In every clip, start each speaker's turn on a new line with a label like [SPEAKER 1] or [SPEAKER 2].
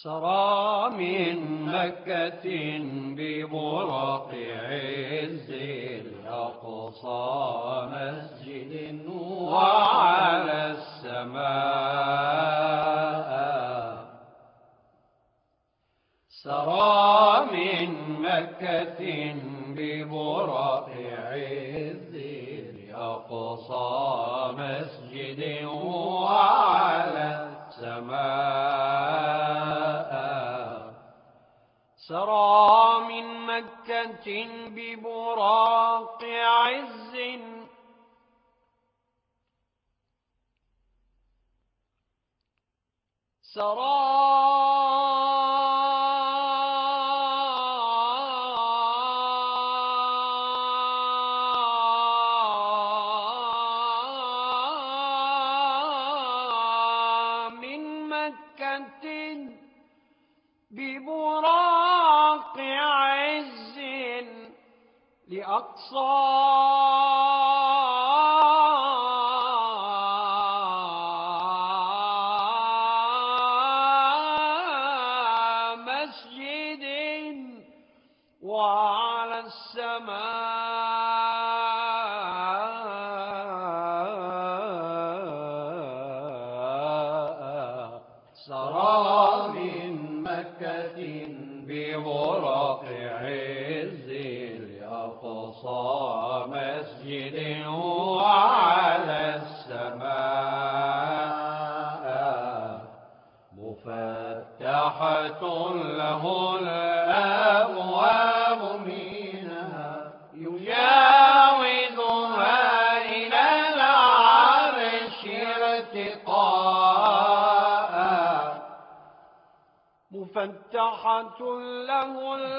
[SPEAKER 1] سرى من مكة ببراق عز الأقصى مسجد وعلى السماء. سرى من مكة ببراق عز الأقصى مسجد وعلى السماء. سرى من مكة ببراق عز ببراق عز لأقصى مسجد وعلى السماء. سرى من مكة ببراق عز الأقصى مسجد وعلى السماء. مفتحة له الأبواب منها يجاوزها إلى العرش ارتقاء. مفتحة له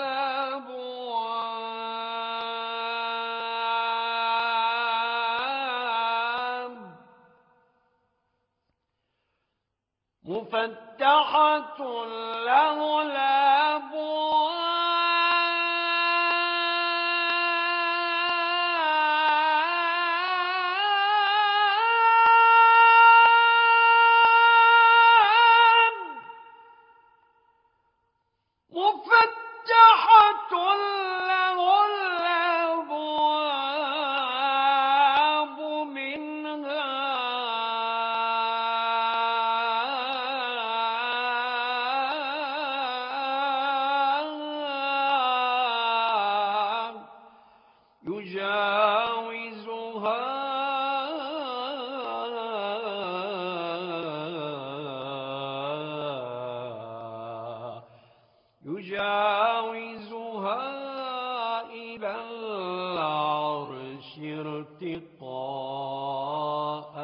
[SPEAKER 1] الأبواب مفتحة له الأبواب مفتحة له الأبواب منها يجاوزها إلى العرش ارتقاء.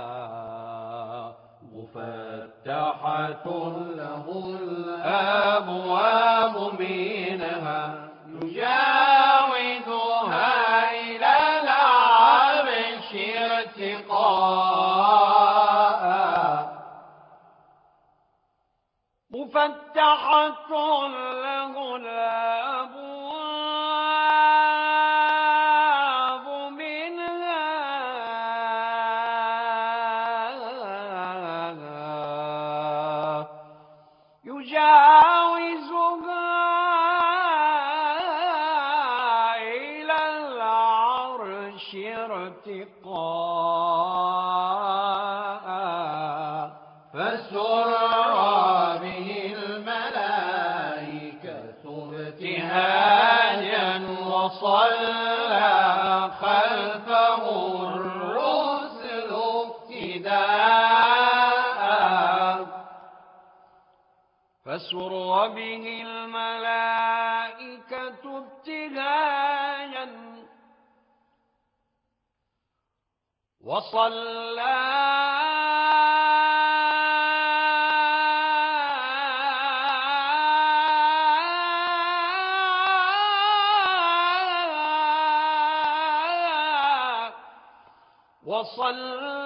[SPEAKER 1] مفتحة له الأبواب منها يجاوزها إلى العرش ارتقاء. مفتحة له الأبواب منها يجاوزها إلى العرش ارتقاء. فسر به الملائكة ابتهاجا وصلى خلفه الرسل اقتداء. فسر به الملائكة ابتهاجا وصلى وصلى